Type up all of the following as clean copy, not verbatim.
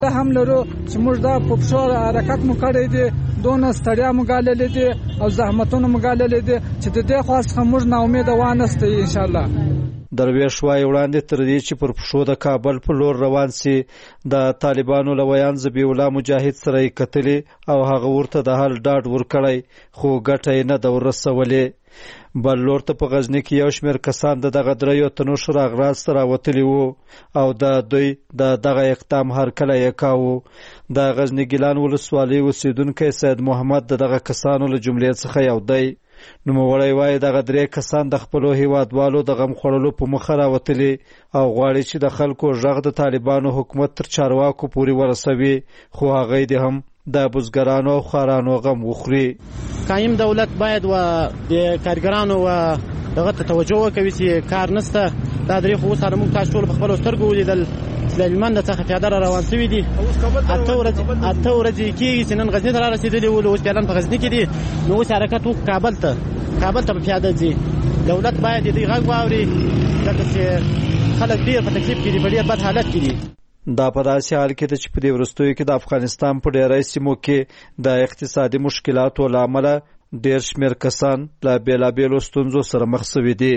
هم لرو چې موږ دا په پښو حرکت مو کړی دی، دونه ستړیا مو ګاللې دي او زحمتونه مو ګاللې دي چې د دې خوا څخه موږ ناامیده وانهستو انشاءالله. درویش وایي وړاندې تر دې چې پر پښو د کابل په لور روان سي د طالبانو له ویان ذبیح الله مجاهد سره یې کتلې او هغه ورته د حل ډاډ ورکړی، خو ګټه یې نه ده ورسولې. بل لور ته په غزني کې یو شمېر کسان د دغه دریو تنو شراغراز ته راوتلي وو او د دوی د دغه اقدام هرکلی یې کاوه. د غزني ګیلان ولسوالۍ اوسېدونکی سید محمد د دغه کسانو له جملې څخه یو دی. نوموړی وایي دغه درې کسان د خپلو هیوادوالو د غم خوړلو په مخه راوتلي او غواړي چې د خلکو غږ د طالبانو حکومت تر چارواکو پورې ورسوي، خو هغوی دې هم د بزګرانو او خوارانو غم وخوري. قایم دولت باید و د کارګرانو و دغه ته توجه وکوي چې کار نشته. دا درې خو اوس موږ تاسو ټول په خپلو سترګو ولیدل چې له هلمند څخه پیاده را روان شوي دي. 8 ورځې کېږي چې نن غزني ته را رسېدلي ول، اوس فعلا په غزني کې دي. نو اوس حرکت وکړو کابل ته په پیاده ځي. دولت باید د دوی غږ واوري ځکه چې خلک ډېر په تکلیف کې دي، په ډېر بد حالت کې دي. دا په داسې حال کې ده چې په دې وروستیو کې د افغانستان په ډېری سیمو کې د اقتصادي مشکلاتو له امله ډېر شمېر کسان له بېلابېلو ستونزو سره مخ شوي دي.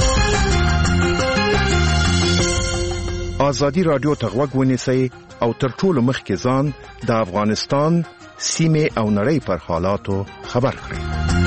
ازادي راډیو ته غوږ ونیسئ او تر ټولو مخکې ځان د افغانستان سیمې او نړۍ پر حالاتو خبر کړئ.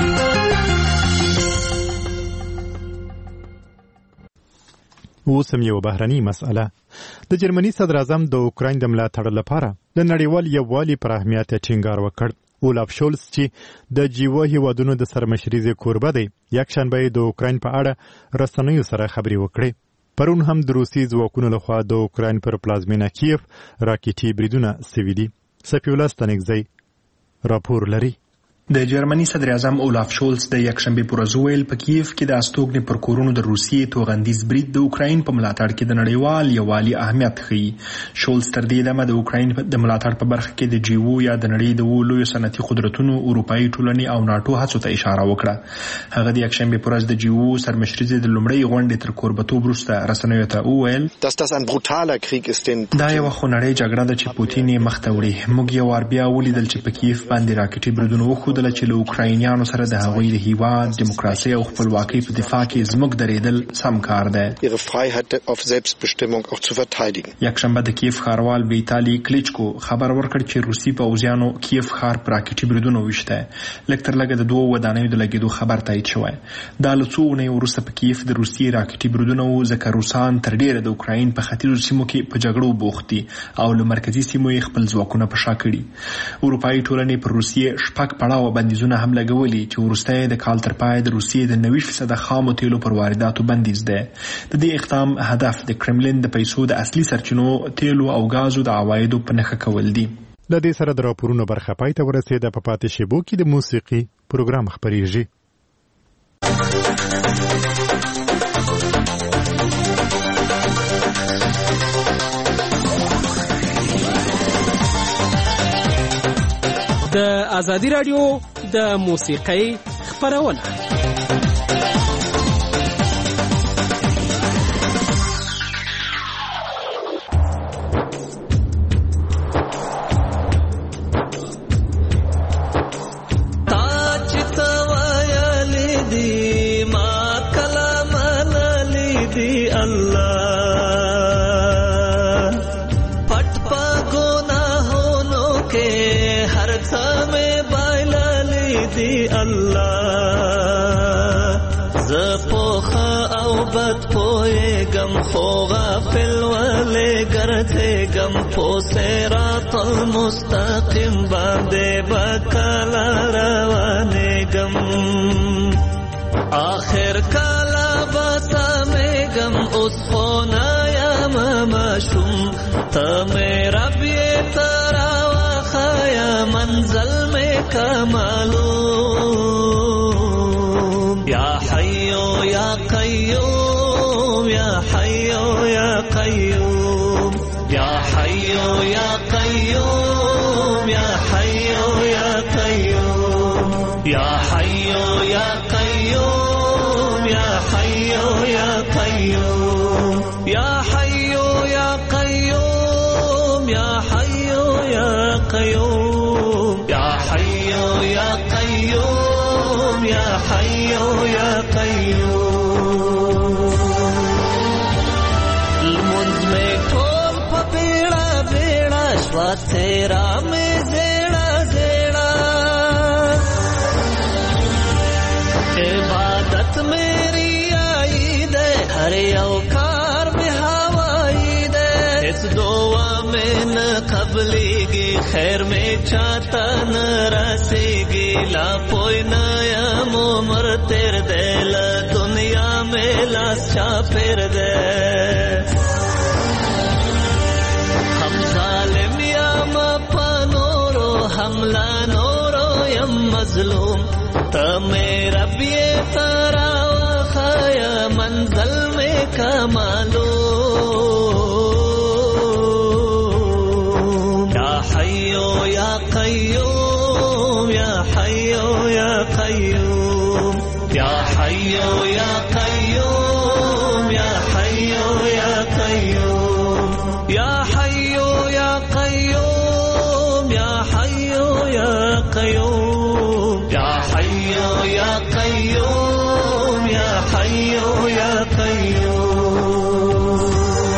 اوس هم یو بهرني مسأله. د جرمني صدر اعظم د اوکراین د ملاتړ لپاره د نړیوال یووالي پر اهمیت ټینګار وکړ. اولاف شولز چې د جیو هیوادونو د سرمشریزې کوربه دی، یکشنبه د اوکراین په اړه رسنیو سره خبرې وکړې. پرون هم د روسي ځواکونو لخوا د اوکراین پر پلازمینه کیف راکټي بریدونه سوي دي. سفی الله ستانکزی راپور لري. د جرمني صدر اعظم اولاف شولز د یکشنبه پر ورځ ویل په کیف کې د استوګنې پر کورونو د روسیې توغندیز برید د اوکراین په ملاتړ کې د نړیوال یووالي اهمیت ښيي. شولز تر دې دمه د اوکراین د ملاتړ په برخه کې د جیو یا د نړۍ د لویو صنعتي قدرتونو، اروپایي ټولنې او ناټو هڅو ته اشاره وکړه. هغه د یکشنبه پر ورځ د جیو سرمشریزې د لومړۍ غونډې تر کوربتوب وروسته رسنیو ته وویل دا یوه خونړۍ جګړه ده چې پوتین یې مخ ته وړي. موږ یو وار بیا ولیدل چې په کیف باندې راکټي بریدونه وښودل چې له اوکراینیانو سره د هغوی د هیواد دیموکراسي او خپلواکۍ په دفاع کې زموږ درېدل سم کار دی. یکشنبه د کیف ښاروال ویتالي کلیچکو خبر ورکړ چې روسي پوځیانو کیف ښار پر راکټي بریدونه ویشته. لږ تر لږه د 2 ودانیو د لګېدو خبر تایید شوی. دا له څو اونیو وروسته په کیف د روسي راکټي بریدونه وو، ځکه روسان تر ډېره د اوکراین په ختیځو سیمو کې په جګړو بوخت دي او له مرکزي سیمو یې خپل ځواکونه په شا کړي. اروپایي ټولنې پر روسیې 6 پړاوه بندیزونه هم لګولي چې وروسته د کال تر پای د روسیې د 90% خامو تیلو پر وارداتو بندیز دی. د دې اقدام هدف د کرملین د پیسو د اصلي سرچینو تیلو او غازو د عوایدو په نښه کول دي. له دې سره د راپورونو برخه پای ته ورسېده. په پاتې شیبو کې د موسیقي پروګرام خپریږي. د ازادي راډیو د موسیقۍ خپرونه. خو غافل ولې ګرځېږم په صراط المستقیم باندې بکله روانېږم آخر کله به سمېږم اوس خو نه یم ماشوم ته مې رب یې ته راوښیه منزل مې که معلوم یا حیو یا قیوم یا حیو یا قیوم یا حیو یا قیوم یا حیو یا قیوم یا حیو یا قیوم یا حیو یا قیوم یا حیو یا قیوم یا حیو یا قیوم یا حی یا قیوم یا حی یا قیوم المنز میں ٹول پا بیڑا بیڑا شوا تیرا میں زیڑا زیڑا عبادت میری آئی دے ہر اوکار میں ہوائی دے اس دعا میں نہ قبلی گی خیر میں چاہتا نہ رسے گی لا پوئی نیا مومر تیر دے لا دنیا میں لاس چا پھر دے ہم ظالم یا مپا نورو حملہ نورو یم مظلوم تا میرا بیے تارا وخایا منزل میں کمالو یا حیو یا قیوم یا حیو یا قیوم یا حیو یا قیوم یا حیو یا قیوم یا حیو یا قیوم یا حیو یا قیوم یا حیو یا قیوم یا حیو یا قیوم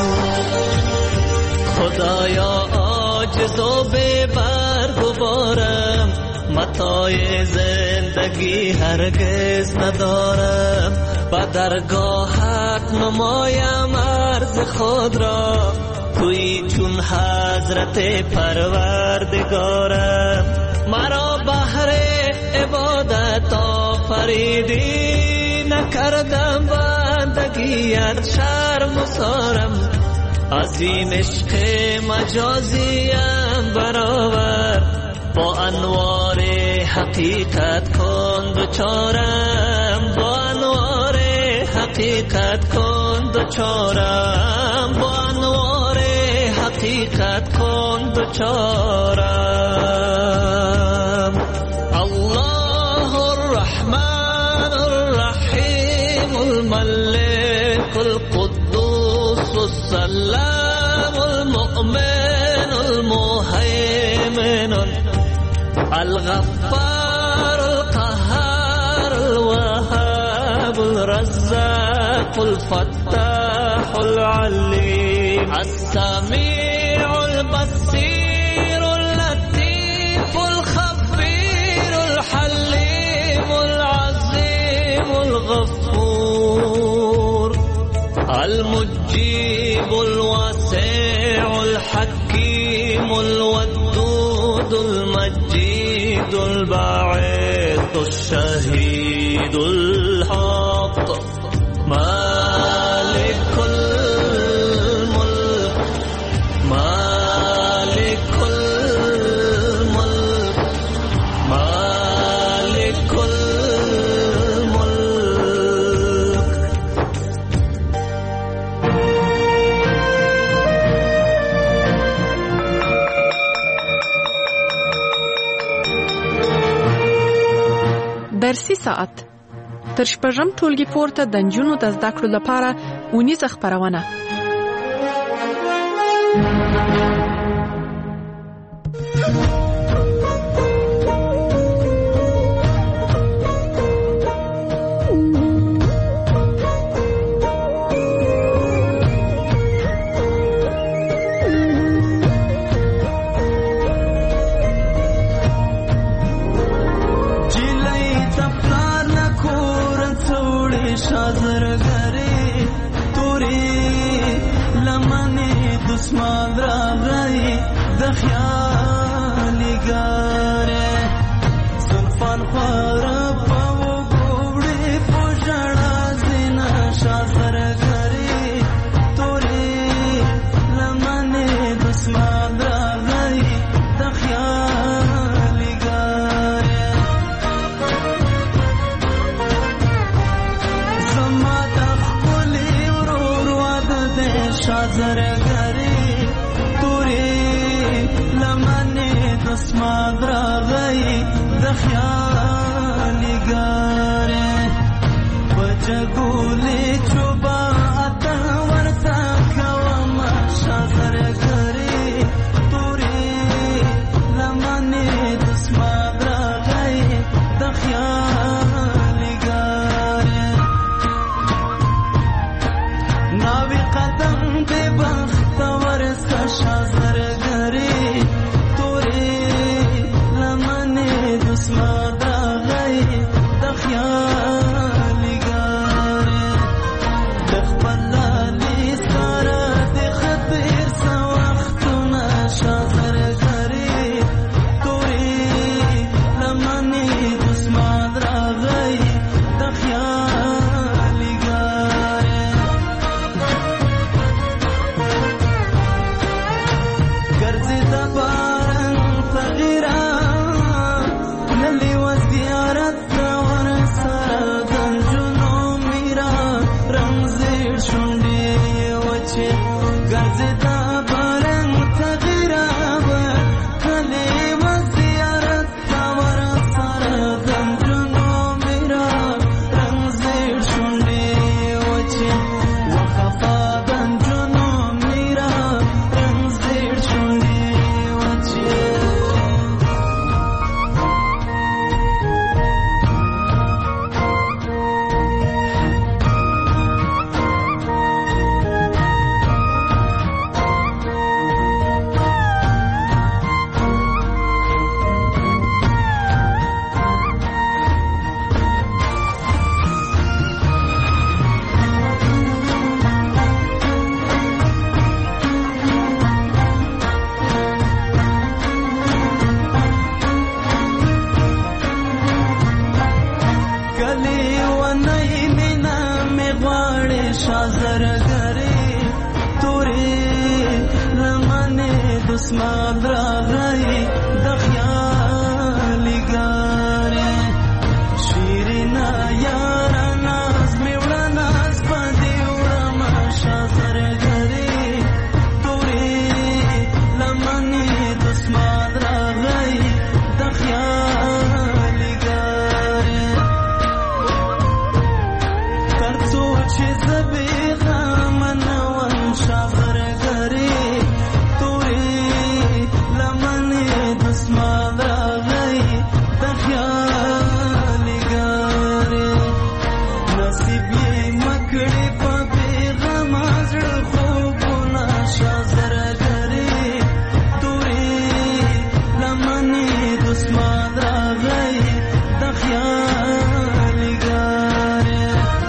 خدایا عاجز و بے بار گبارم متاع زندگی هرگز ندارم با درگاهت نمایم عرض خود را توی چون حضرت پروردگارم مرا بهر عبادت آفریدی نکردم بندگیت شرم و سارم از این عشق مجازیم برآور با انوار حقیقت کن دوچارم با انوار حقیقت کن دوچارم با انوار حقیقت کن دوچارم الله الرحمن الرحیم الملك القدوس السلام المؤمن المهيمن الغفار القهار الوهاب الرزاق الفتاح العليم السميع البصير اللطيف الخبير الحليم العظيم الغفور المجيب الواسع الحكيم الودود المجيد الباعث الشهيد الحق مالك الملك مالك الملك مالك الملك درسي ساعت تر شپږم ټولګي پورته د نجونو د زده کړو لپاره اونیزه خپرونه دسمال راغی د خیال ګارې تر څو چې زبې غمن ون شاغر ګرې تورې لمنې دسمال راغی د خیال ګارې نصیب یې مکړې په بېغم زړه خوبونه شاغر ګرې تورې لمنې دسمال راغی د خیال ګارې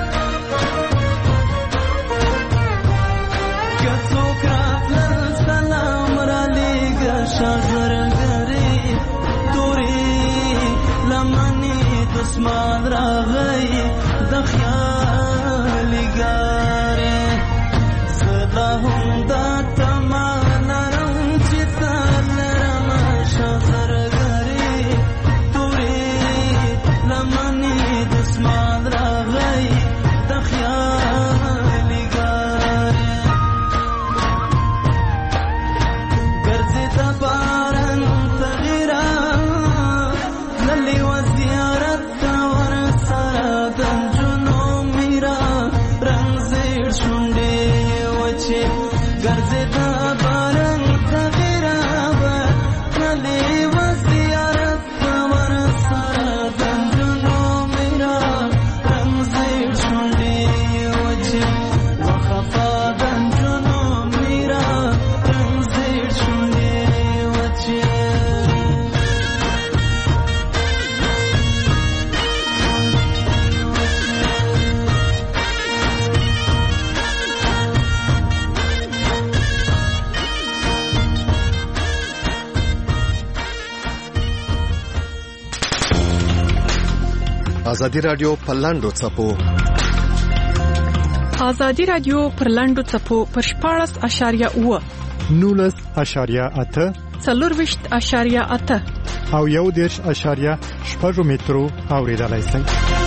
که څوک راتلل سلام رالیږه شاغر ګرې تورې لمنې دسمال راغی د خیال ګارې زه لا هم دا تمه لرم چې تا لرم شاغر ګرې تورې لمنې دسمال راغی د خیال ګارې ګرځېده باران تغیره تللې وه زیارت ته ورسره د نجونو میرا رنګ زیړ شونډې وچې ګرځېده باران تغیره تللې وه زیارت ته ورسره د نجونو میرا رنګ زیړ شونډې وچې وخفا د نجونو میرا رنګ زیړ شونډې وچې ازادي رادیو په لاندو څپو ازادي رادیو پر لاندو څپو پر 14.8 19.8 24.8 او 1.6 مترو اوریدلای شئ.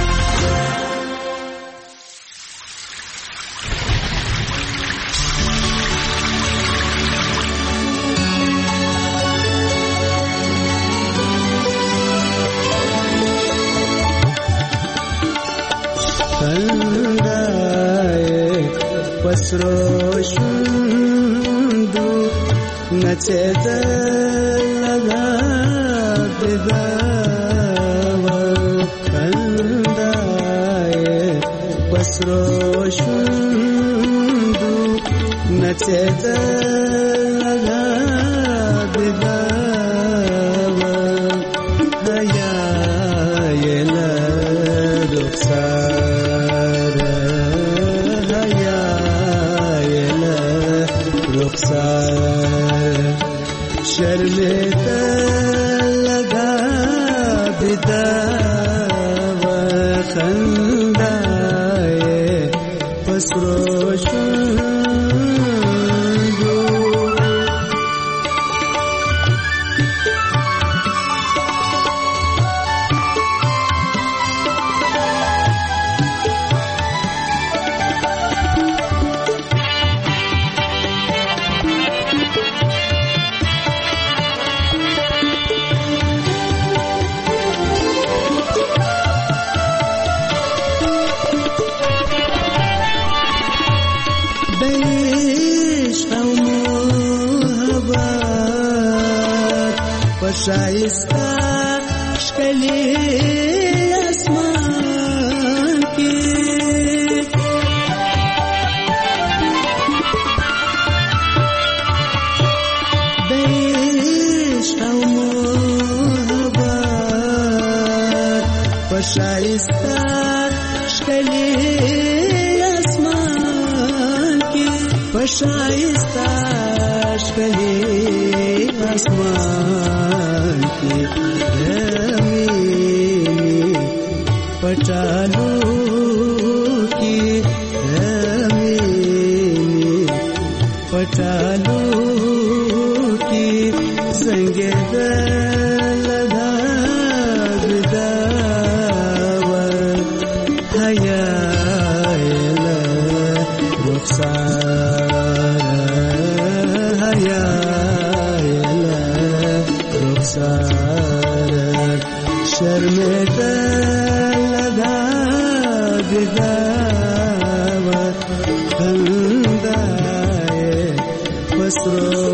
پسرو شوندو نچېدل دغه کندای پسرو شوندو نچېدل دغه دیا یل رخسار شرمتا لگا بدا وخندائے پسروشن شایسته ښکلي اسمان کې د عشق او محبت په شایسته ښکلي اسمان کې په شایسته ښکلي اسمان पटालू की पटालू की संगे लगा हया रुखसार हया رخسار شرمېدل دا بغاوت خندای پسرو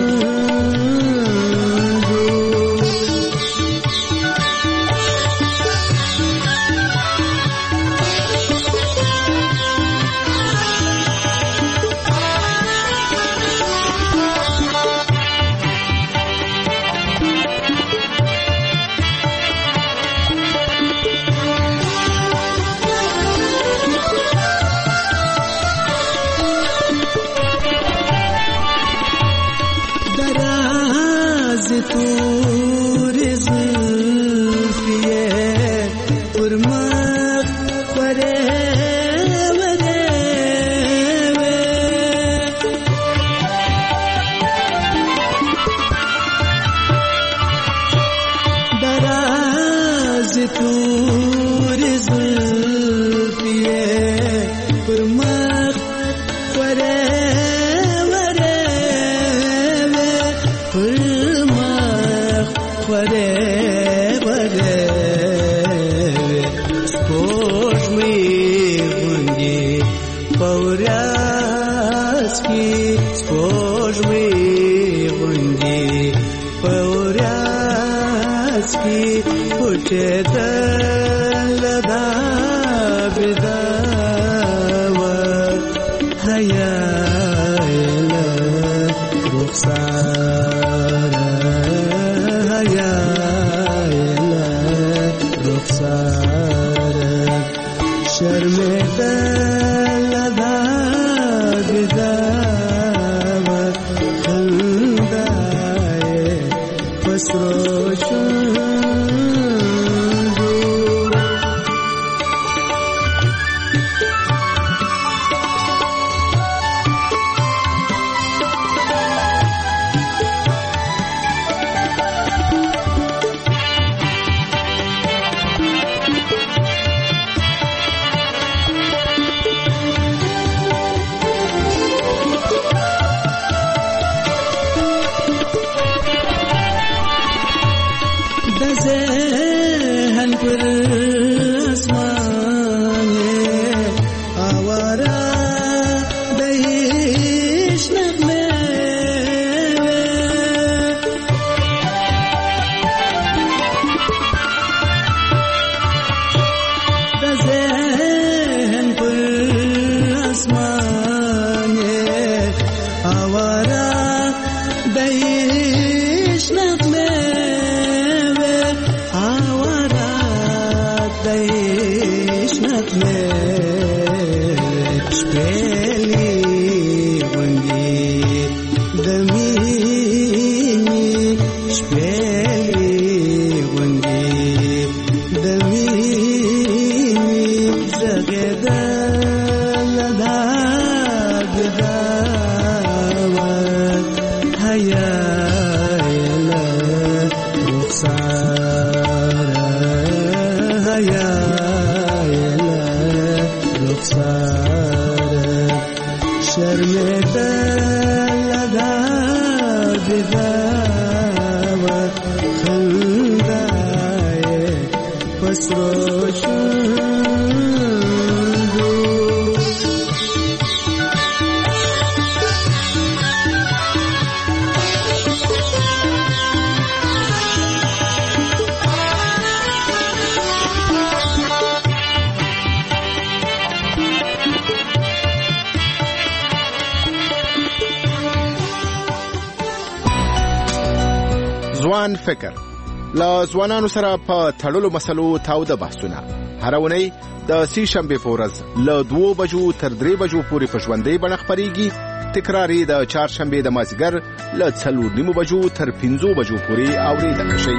ځوان فکر لا ځوانانو سره په تړلو مسلو تاوده بحثونه هر اونۍ د سې شنبې په ورځ له 2 بجو تر 3 بجو پورې په ژوندۍ بڼه خپرېږي. تکراري د چهارشنبې د مازدیګر له 4:30 بجو تر 5 بجو پورې اورېدل شي.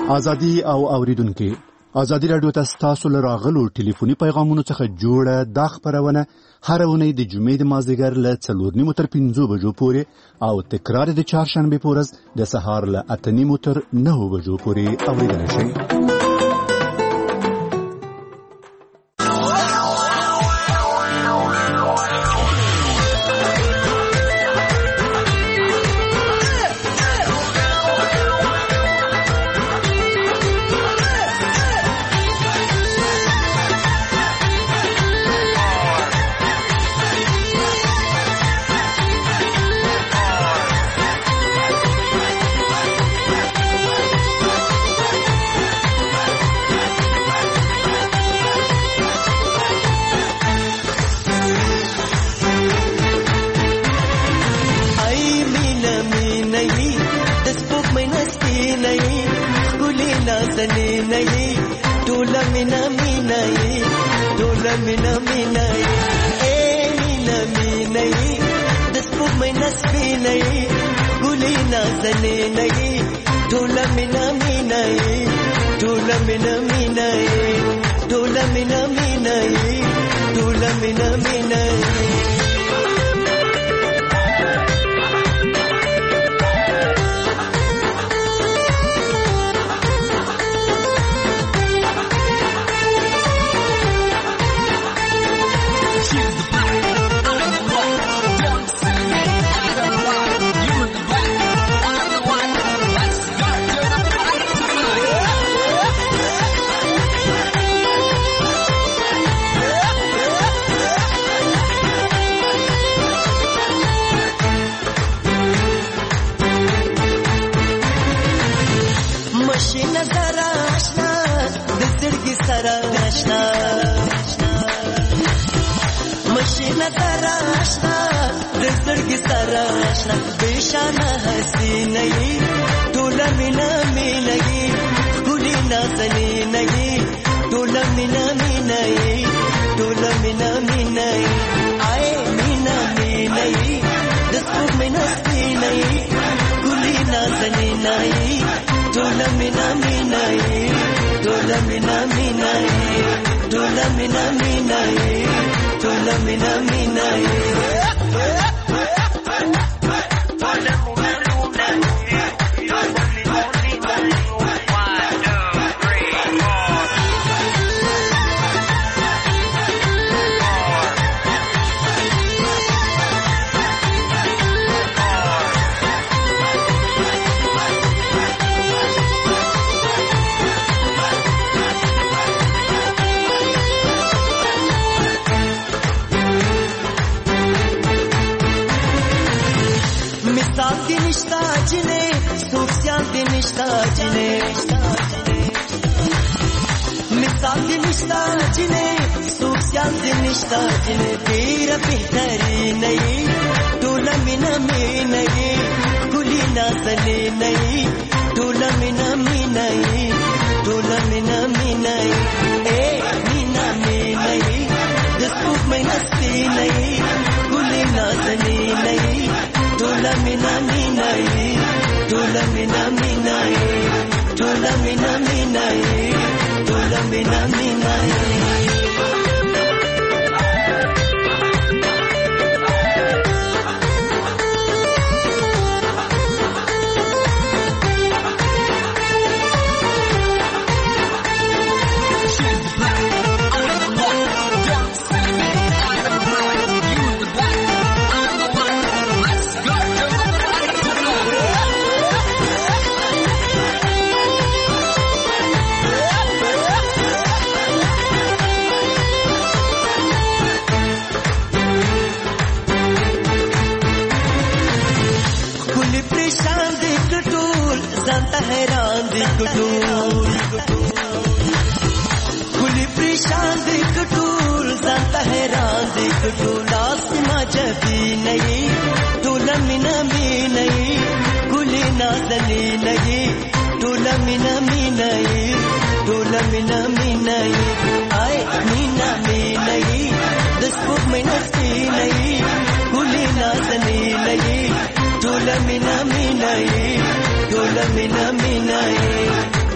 ازادي او اوریدونکو ازادي رادیو تاسو له راغلو ټلیفوني پیغامونو څخه جوړه دا خبرونه هر ونې د جمعې د مازدیګر له 4:30 تر 5 بجو پورې او تکرار د چهارشنبه پورز د سهار له 8:30 تر 9 بجو پورې اوریدل شي.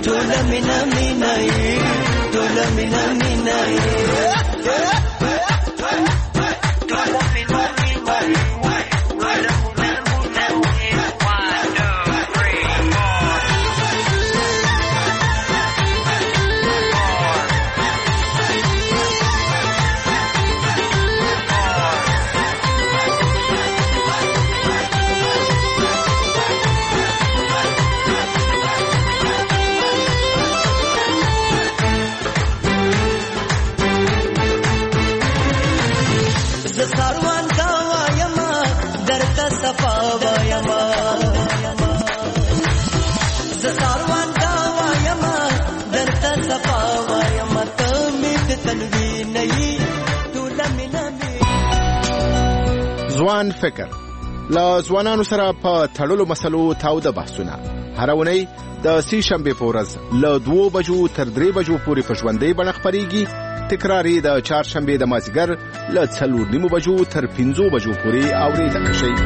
ټول مینا مینا ټول مینا مینا ځوان فکر له ځوانانو سره په تړلو مسلو تاوده بحثونه هر اونۍ د سې شنبې په ورځ له 2 بجو تر 3 بجو پورې په ژوندۍ بڼه خپرېږي. تکرار یې د چهارشنبې د مازدیګر له 4:30 بجو تر 5 بجو پورې اورېدلی شئ.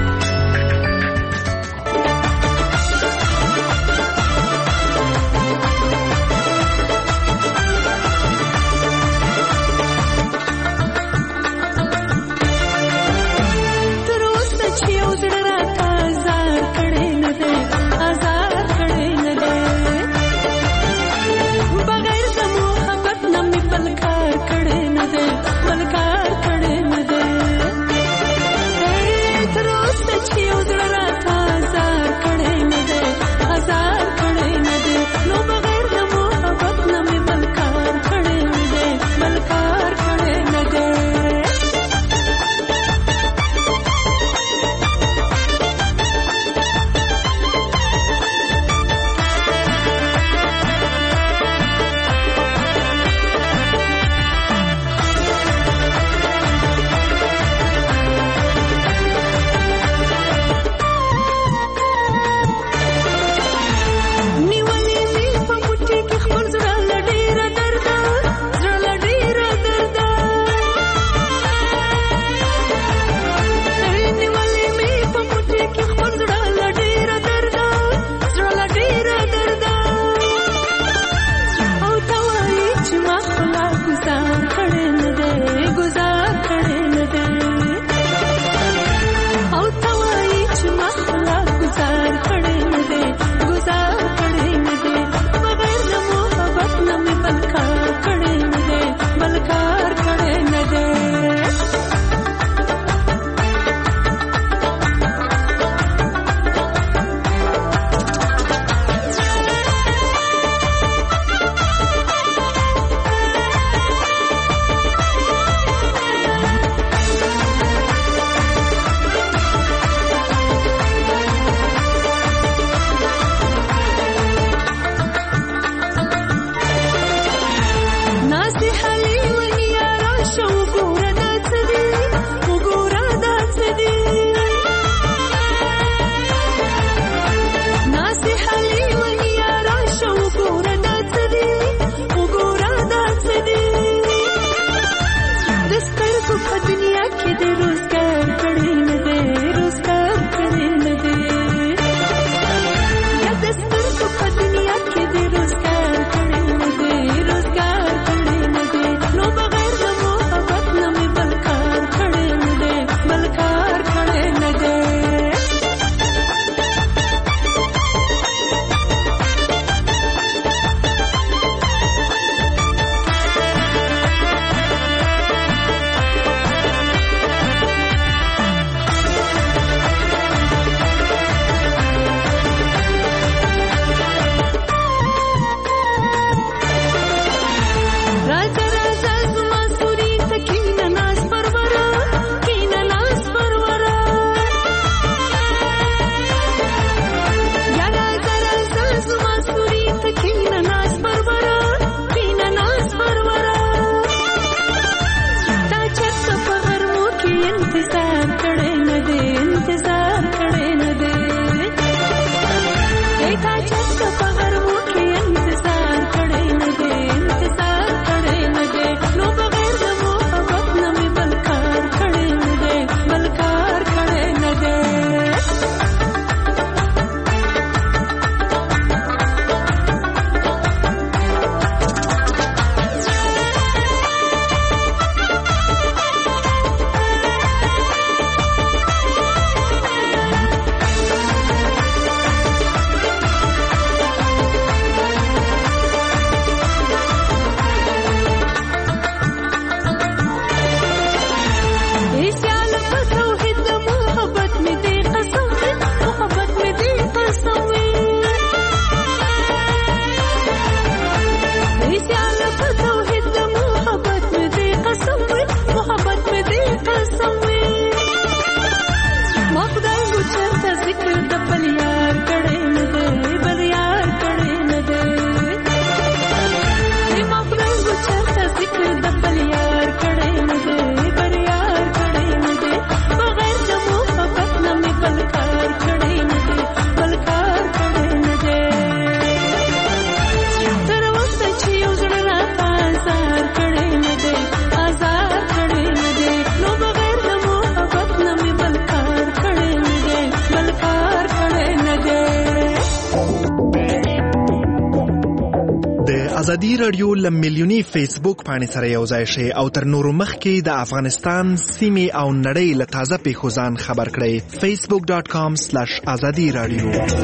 ازادي رادیو له میلیوني فیسبوک پاڼې سره یو ځای شي او تر نورو مخکې د افغانستان سیمې او نړۍ له تازه پیښو ځان خبر کړئ. facebook.com/azadi radio.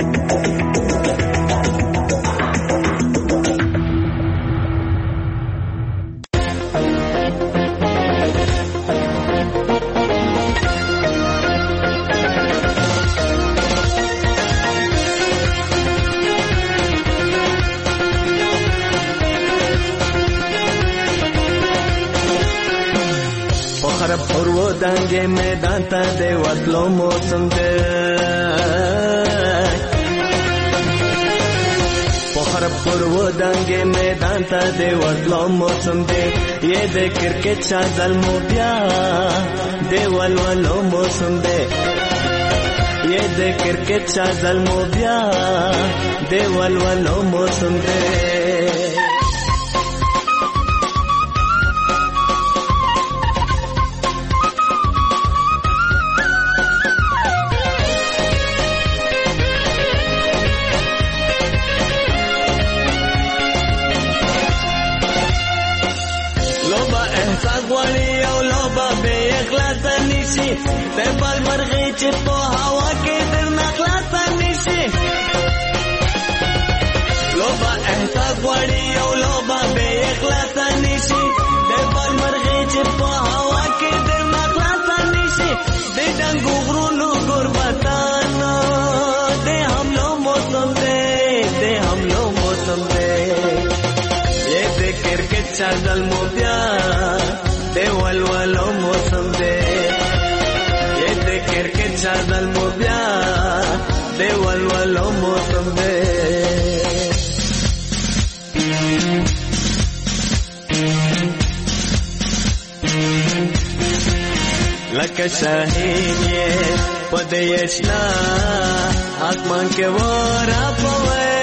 دنګ میدان ته د وتلو موسم دی پخر پرو دنګ میدان ته د وتلو موسم دی یې د کرکټ شادل مو بیا د ولولو موسم دی یې د کرکټ شادل مو بیا د ولولو موسم دی د بال مرغې چې په هوا کې درنه خلاصه نشي لوبه احساس غواړي او لوبه بې اخلاصه نشي د بال مرغې چې په هوا کې درنه خلاصه نشي د ډنګو غرونو قربتانو د حملو موسم دی د حملو موسم دی یې د کرکټ چازل مو بیا د ولولو موسم دی کرکټ چادل مو بیا د ولولو موسم دی لکه شاهین یې په دې اشنا آسمان کې ورا پوي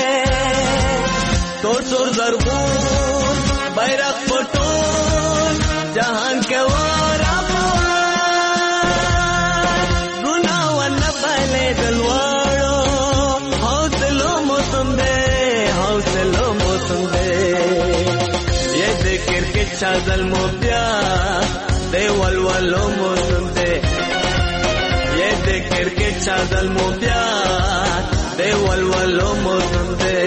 تور تور زرغون بیرغ پټون جهان کې ورا چادل مو بیا د ولولو موسم دی یې د کرکټ چادل مو بیا د ولولو موسم دی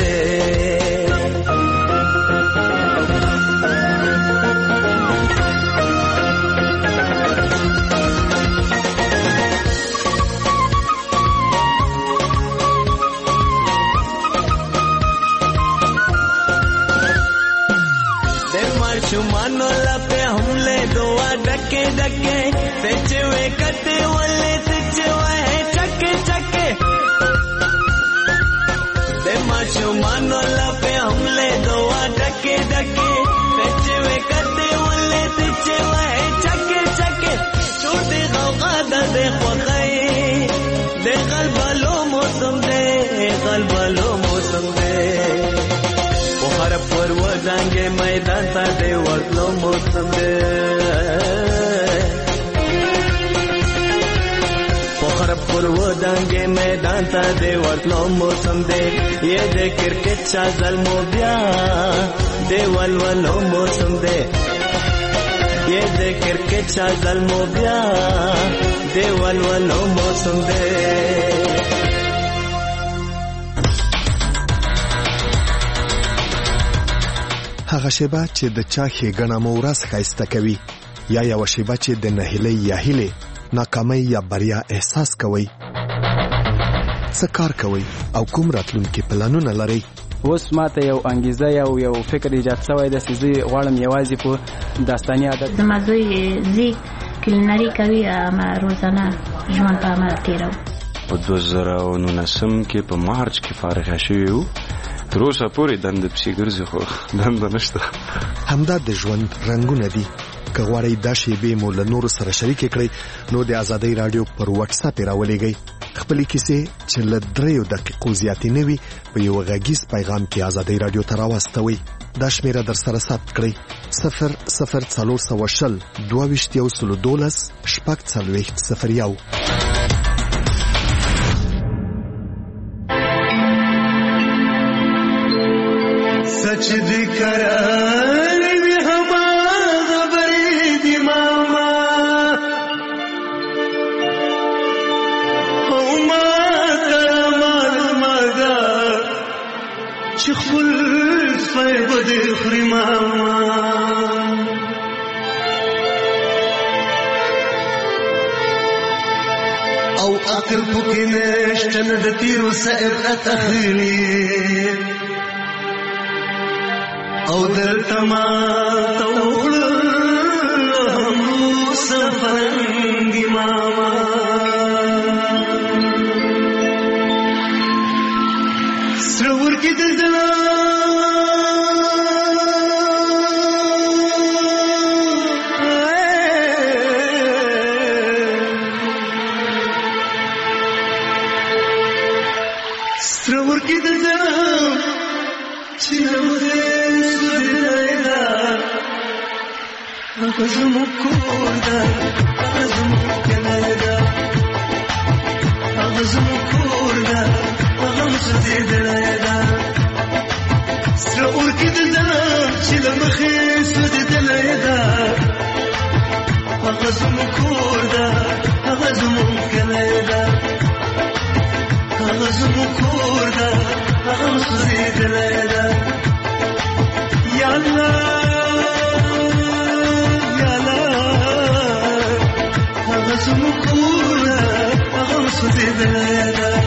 شمانو لپه हमले दुआ डके डके सचवे कते वले सचवा है चके चके दे माशुमानो लपे हमले दुआ डके डके सचवे कते वले सचवा है चके चके छोटे गौगा दे खोखई दे गलबलो मौसम दे गलबलो मौसम दे हर पर्व जाएंगे मैदान ता दे वर्तलो मौसम दे हर पर्व जाएंगे मैदान ता दे वर्तलो मौसम दे ये दे क्रिकेट चादल मो बया दे वलवलो मौसम दे ये दे क्रिकेट चादल मो बया दे वलवलो मौसम दे هغه شیبه چې د چا ښېګڼه مو ورځ ښایسته کوي یا یوه شیبه چې د نهیلۍ یا هیلې ناکامۍ یا بریا احساس کوئ څه کار کوئ او کوم راتلونکي پلانونه لرئ اوس ماته یو انګیزه یو فکر ایجاد شوی دی چې زه غواړم یوازې په داستاني عادت زما زوی زی کلینري کوي اما روزانه ژوند په عمل تېروو په 2019 کې په مارچ کې فارغه شوی وو تر اوسه پورې دنده پسې ګرځي خو دنده نشته همدا د ژوند رنګونه دي که غواړئ دا شیبې مو له نورو سره شریکې کړئ نو د ازادۍ راډیو پر واتساپ یې راولېږئ خپلې کیسې چې له 3 دقیقو زیاتې نه وي په یو غږیز پیغام کې ازادۍ راډیو ته راواستوئ دا شمیره در سره ثبت کړئ 00420 22 012 सच दिख کرارې وي هماغه برید ماما او ما ته معلومه ده چې خپل سپی به دې خوري ماما او عقل پکې نشته نه د تیرو څه عبرت اخلي او دلته ماته وکړل هم سفرنګي ماما سره ورکې د زړه زموږ کور ده هغه زموږ کلی ده هغه زموږ کور ده هغه مو سوځېدلی ده سره اور کې د ځان چې له مخې سوځېدلی ده هغه زموږ کور ده هغه زموږ کلی ده هغه زموږ کور ده هغه مو سوځېدلی ده یا الله زموږ کور ده هغه مو سوځېدلی ده